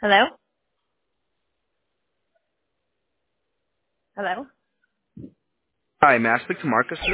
Hello? Hello? Hi, may I speak to Marcus, please?